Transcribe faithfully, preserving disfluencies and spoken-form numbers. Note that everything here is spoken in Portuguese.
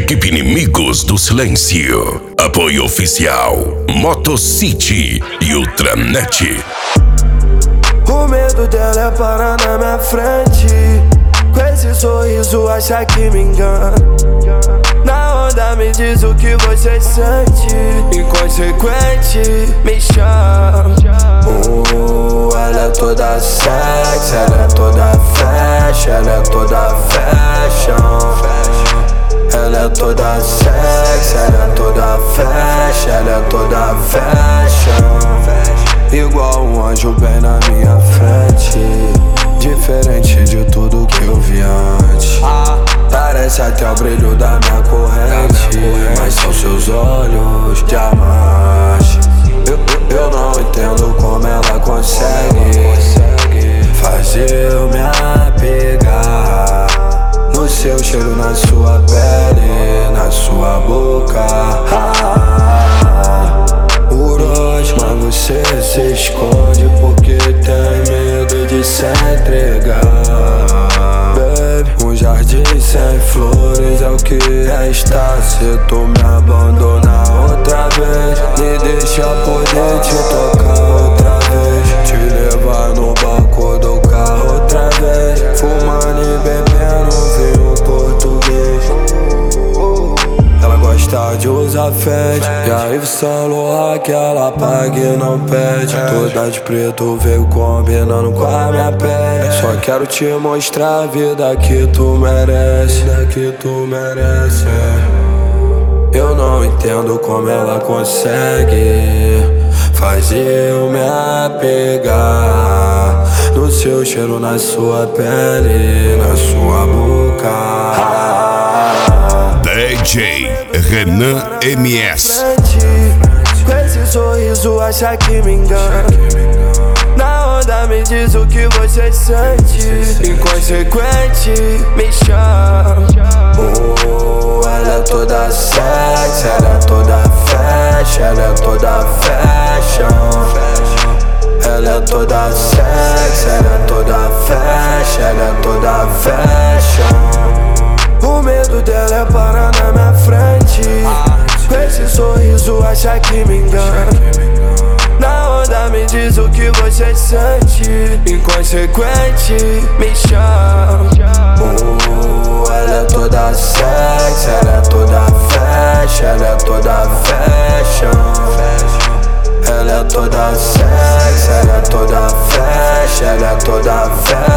Equipe Inimigos do Silêncio. Apoio oficial Motocity e Ultranet. O medo dela é parar na minha frente. Com esse sorriso acha que me engana. Na onda me diz o que você sente. Inconsequente, me chama. uh, Ela é toda sexy, ela é toda fashion, ela é toda fashion. Ela é toda sexy, ela é toda fashion, ela é toda fashion. Igual um anjo bem na minha frente, diferente de tudo que eu vi antes. Parece até o brilho da minha corrente, mas são seus olhos diamantes. Eu, eu, eu não entendo como ela consegue fazer eu me apegar no seu cheiro, na sua pele, na sua boca. ah, Por hoje, mas você se esconde porque tem medo de se entregar. Baby, um jardim sem flores é o que resta se tu me abandonar outra vez. Me deixa poder te tocar outra vez, te levar no banco do carro outra vez, fumando e bebendo vinho português. Ela gosta de usar Fenty e a Yves Saint Laurent que ela paga e não pede. Toda de preto veio combinando com a minha pele. Só quero te mostrar a vida que tu merece, que tu merece. Eu não entendo como ela consegue fazer eu me apegar no seu cheiro, na sua pele, na sua boca. D J Renan M S. Com esse sorriso acha que me engana. Na onda me diz o que você sente. Inconsequente, me chama. uh, Ela é toda sexy, ela é toda fashion, ela é toda fashion. Ela é toda sexy, ela é toda fashion, ela é toda fashion. O medo dela é parar na minha frente. Com esse sorriso acha que me engana. Na onda me diz o que você sente. Inconsequente, me chama. uh, Ela é toda sexy, ela é toda fashion, ela é toda fashion. Ela é toda sexy, ela é toda fashion, ela é toda fashion.